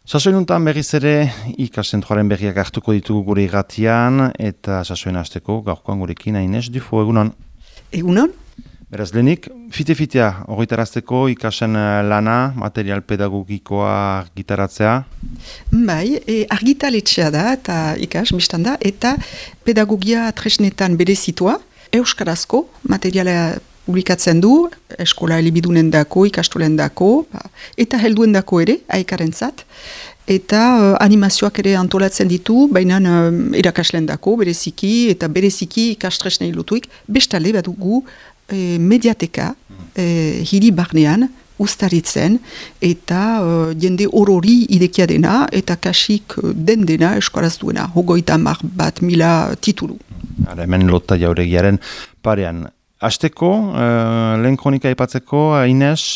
Sasoinuntan berriz ere ikasentroaren berriak hartuko ditugu gure irratian eta sasoin hasteko gaurkoan gurekin Ines Dufo, egunon. Egunon? Beraz, lehenik, fite-fitea, horretarazteko ikasen lana, material pedagogikoa gitaratzea? Bai, argitaletxea da eta ikas, biztan da, eta pedagogia tresnetan berezitua, euskarazko materiala publikatzen du, eskola elibidunen dako, ikastolen dako, eta helduen dako ere, aikarentzat, eta animazioak ere antolatzen ditu, baina irakaslen dako, bereziki, eta bereziki ikastresnei lotuik, bestale badugu mediateka, hiri barnean, ustaritzen, eta jende orori idekia dena, eta kasik den dena eskoraz duena, 30.000 titulu. Hemen lotta jauregiaren parean. Hasteko, lehen kronika aipatzeko, Ines,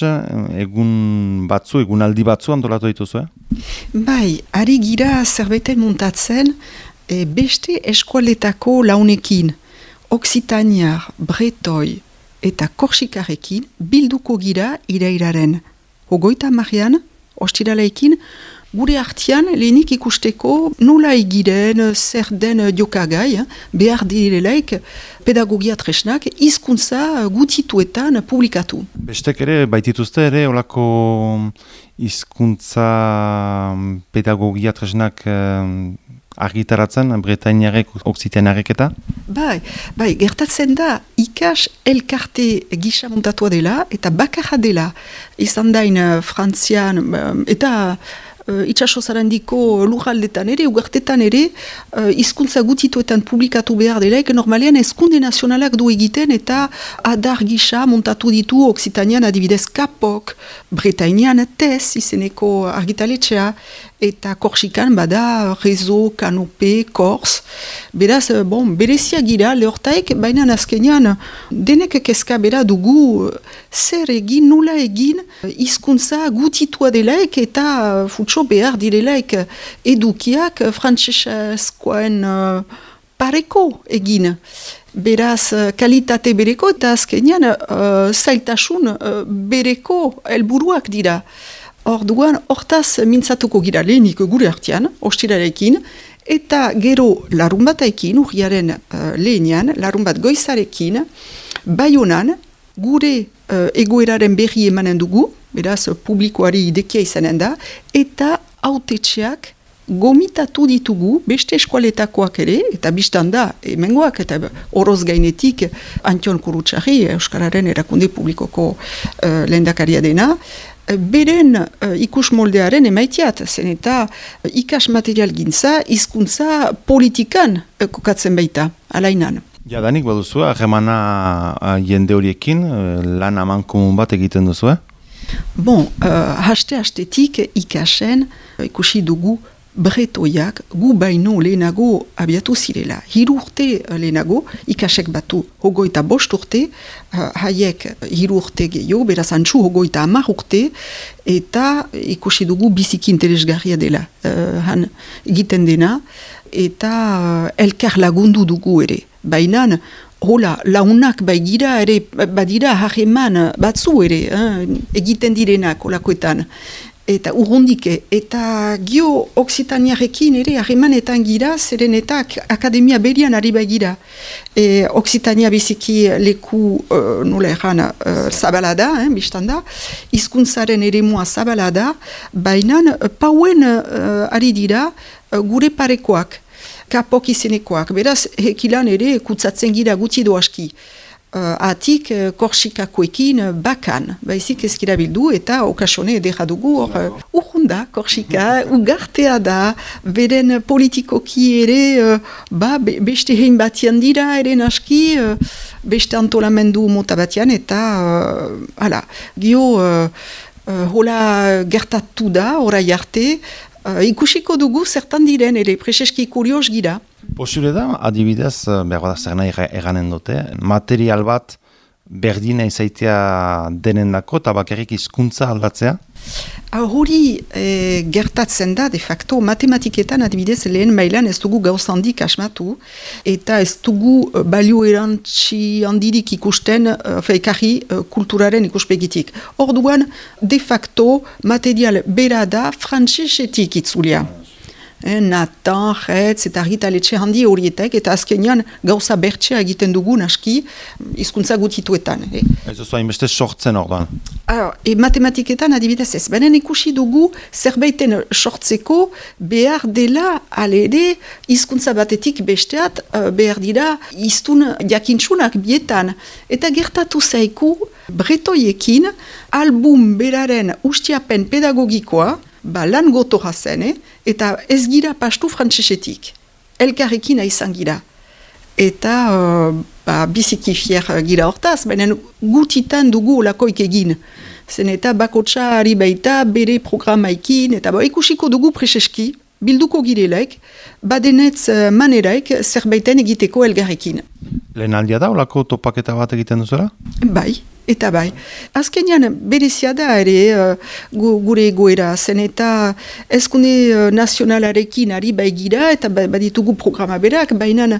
egunaldi batzu antolatu dituzu, Bai, ari gira zerbaiten muntatzen, beste eskualetako launekin, Oksitaniar, Bretoi eta Korsikarekin bilduko gira irairaren. 30 ostiraleekin, gure artean lehenik ikusteko nola egiren, zer den jokagai, behar direlaik pedagogia tresnak hizkuntza gutituetan publikatu. Bestek ere, baitituzte ere, olako hizkuntza pedagogia tresnak argitaratzen, Bretainiarek, Oksitaniarek eta? Bai, gertatzen da, ikas elkarte gisa montatua dela, eta bakarra dela, izan dain Frantzian, eta itxaso zarandiko lurraldetan ere, ugartetan ere, hizkuntza gutituetan publikatu behar delaik, normalean eskunde nazionalak du egiten, eta adar gisa montatu ditu Oksitanian adibidez Kapok, Bretainian Tez izeneko argitaletxea, eta Korsikan bada Rezo, Kanope, Kors. Beraz, berezia gira lehortaik, baina azkenean denek kezka bera dugu zer egin, nola egin, hizkuntza gutitua delaik eta futxo behar direlaik edukiak frantseskoen pareko egin. Beraz, kalitate bereko eta azkenean zailtasun bereko helburuak dira. Orduan, hortaz mintzatuko gira lehenik gure artean, ostirarekin, eta gero larunbataekin, urriaren lehenean, larunbat goizarekin, Baionan, gure egoeraren berri emanen dugu, beraz, publikoari idekia izanen da, eta hautetxeak gomitatu ditugu, beste eskualetakoak ere, eta biztan da, hemengoak, eta oroz gainetik, Antion Kurutxarri, Euskararen erakunde publikoko lehendakaria dena, beren ikus moldearen emaitiat, zen eta ikas material gintza, hizkuntza politikan kokatzen baita, alainan. Jadanik baduzu, ahemana jende horiekin, lan amankomun bat egiten duzu, haste-hastetik ikasen ikusi dugu Bretoiak gu baino lehenago abiatu zirela. 3 urte lehenago, ikasek batu 25 urte, haiek 3 urte gehiago, beraz antxu 30 urte, eta ikusi dugu biziki interesgarria dela. Han egiten dena, eta elkar lagundu dugu ere. Baina, hola, launak baigira ere, badira harreman batzu ere, egiten direnak holakoetan. Eta urrundike, eta gio Oksitaniarekin ere harremanetan gira, zeren eta akademia berian ari baigira. Oksitania biziki leku nola erran zabala da, biztan da, hizkuntzaren eremua zabala da, baina pauen ari dira gure parekoak, Kapok izenekoak, beraz hekilan ere kutsatzen gira guti doaski. Atik Korsikakoekin bakan, baizik ezkira bildu eta okasone edera dugu urrunda Korsika, ugartea da, beren politikoki ere beste hein batian dira ere naski, beste antolamendu mota batian eta gio hola gertatu da, orai arte, ikusiko dugu zertan diren ere preseski kurios gira. Posible da, adibidez, behar da zer nahi eganen dute, material bat berdina izaitea denendako eta bakarrik hizkuntza aldatzea? Hori gertatzen da, de facto, matematiketan adibidez lehen mailan ez dugu gauz handik asmatu, eta ez dugu balio erantzi handirik ikusten ekarri kulturaren ikuspegitik. Orduan, de facto, material bera da frantsesetik itzulia. Natan, Retz eta argitaletxe handi horietek, eta azkenean gauza bertxea egiten dugu naski hizkuntza gutituetan. Ez oso hainbeste sortzen orduan. Matematiketan adibidez ez, benen ikusi dugu zerbaiten sortzeko behar dela alere hizkuntza batetik besteat behar dira hiztun jakintsunak bietan. Eta gertatu zaiku bretoiekin album beraren ustiapen pedagogikoa, lan gotorra zen, eta ez gira pastu frantsesetik. Elkarrekin izan gira. Eta biziki fier gira hortaz, baina gutitan dugu olakoik egin. Zen eta bakotsa ari baita bere programaikin, eta ikusiko dugu preseski, bilduko girelaik, badenetz maneraik zerbaiten egiteko elgarrekin. Lehen aldia da, olako topaketa bat egiten duzera? Bai. Eta bai, azkenean berezia da ere gure egoera, zen eta ezkunde nazionalarekin ari baigira eta baditugu programa berak, baina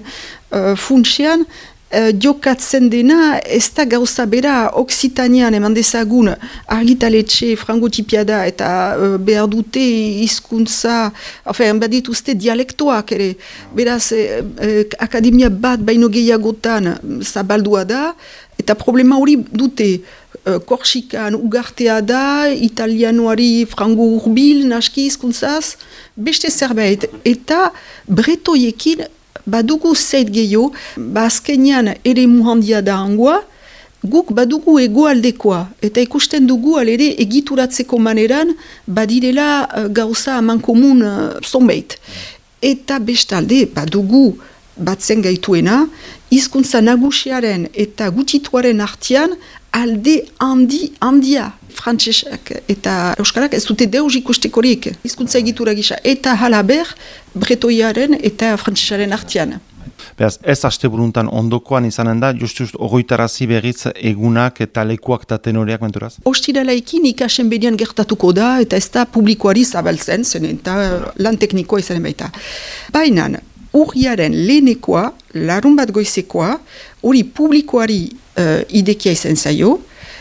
funtsean jokatzen dena ez da gauza bera Oksitanean eman dezagun argitaletxe frangotipiada eta behar dute hizkuntza, badituzte dialektoak ere, beraz akademia bat baino gehiagotan zabaldua da, eta problema hori dute Korsikan ugartea da, italianoari frango urbil, naski hizkuntzaz, beste zerbait. Eta bretoiekin badugu zeit gehiago, azkenean ere muhandia da hangoa, guk badugu egoaldekoa, eta ikusten dugu alere egituratzeko maneran badirela gauza aman komun zonbait. Eta bestalde badugu batzen gaituena, hizkuntza nagusiaren eta gutituaren artean alde handia. Frantsesak eta euskarak ez dute deus ikustekorik hizkuntza egitura gisa. Eta halaber bretoiaren eta frantsesaren artean. Beraz, ez asteburuntan ondokoan izanen da, just ogoitarazi berriz egunak eta lekuak eta tenoreak menturaz? Ostiralaikin ikasen bedian gertatuko da eta ez da publikoari zabaltzen, zen eta lan teknikoa izanen baita. Baina, urriaren lehenekoa, larun bat goizekoa, hori publikoari idekia izan zaio,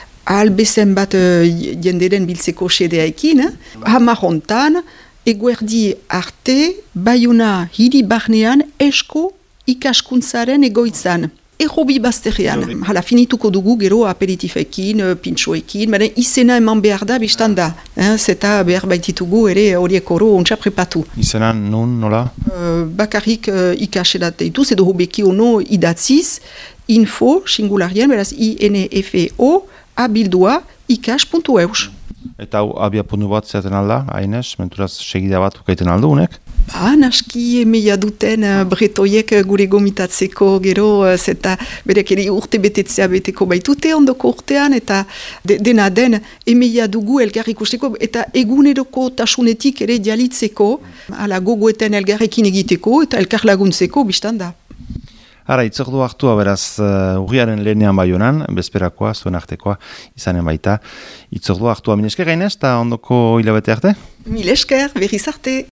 albezen bat jenderen biltzeko sedeaikin, hamarrontan, eguerdi arte, Baiona hiri barnean esko ikaskuntzaren egoitzan. Errobi bazterrean, hala finituko dugu gero aperitifekin, pintxoekin, baina izena eman behar da biztan da. Zeta behar baititugu ere horiek oro ontsa prepatu. Izena nun, nola? Bakarrik ikaselat deituz, edo hobeki ono idatziz, info, singularien, beraz INFO, abildua, ikas.eus. Eta hau abiapuntu bat zeaten alda, hainez, menturaz segida bat ukaiten aldo, unek? Naski emeia duten bretoiek gure gomitatzeko gero, zeta berek ere urte betetzea beteko baitute ondoko urtean, eta dena den emeia dugu elgar ikusteko, eta eguneroko tasunetik ere dialitzeko, ala gogoetan elgarrekin egiteko, eta elkar laguntzeko biztan da. Ara, itzordu hartua beraz urriaren lehenean Baionan, bezperakoa, zuen artekoa izanen baita. Itzordu hartua milesker gainez, eta ondoko hilabete arte? Milesker, berriz arte!